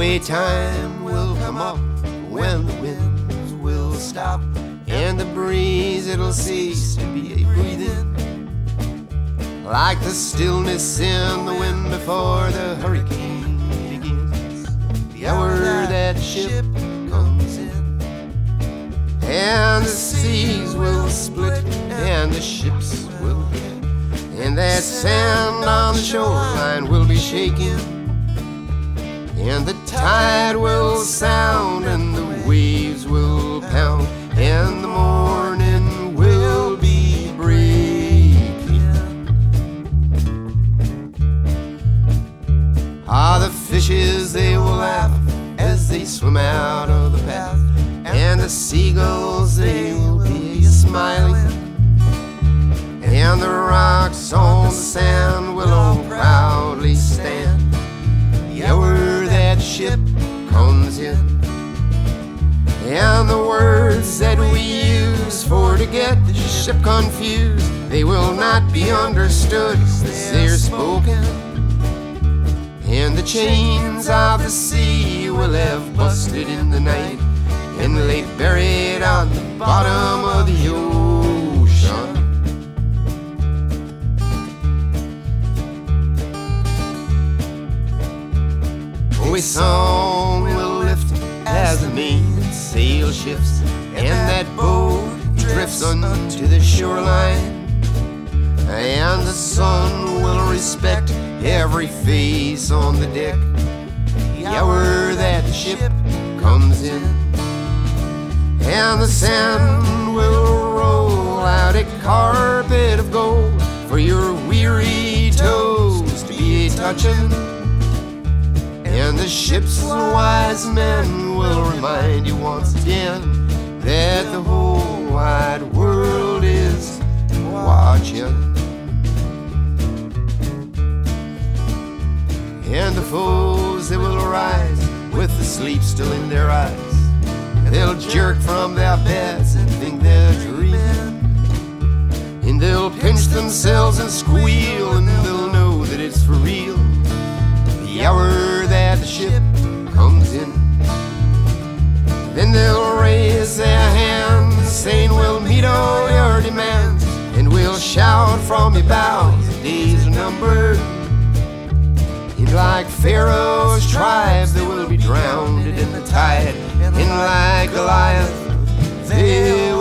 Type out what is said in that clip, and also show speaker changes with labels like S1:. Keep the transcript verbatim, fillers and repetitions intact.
S1: daytime will come up, when the winds will stop, and the breeze it'll cease to be a breathing, like the stillness in the wind before the hurricane begins. The hour that the ship comes in, and the seas will split, and the ships will hit, and that sand on the shoreline will be shaking, and the tide will sound, and the waves will pound, and the morning will be breaking. Ah, the fishes, they will laugh as they swim out of the path, and the seagulls, they will be smiling, and the rocks on the sand will all proudly stand. The hour that ship comes in, and the words that we use for to get the ship confused, they will not be understood as they're spoken, and the chains of the sea will have busted in the night, and lay buried on the bottom of the ocean. Oh, a song will lift as the mainsail shifts, and that boat drifts unto the shoreline, and the sun will respect every face on the deck, the hour that the ship comes in, and the sand will roll out a carpet of gold for your weary toes to be a touching, and the ship's wise men will remind you once again that the whole wide world is watching. And the foes, they will rise with the sleep still in their eyes, and they'll jerk from their beds and think they're dreaming, and they'll pinch themselves and squeal, and they'll know that it's for real. The hour that the ship comes in, then they'll raise their hands, saying we'll meet all your demands, and we'll shout from your bows, the days are numbered, and like Pharaoh's tribes they will be drowned in the tide, and like Goliath they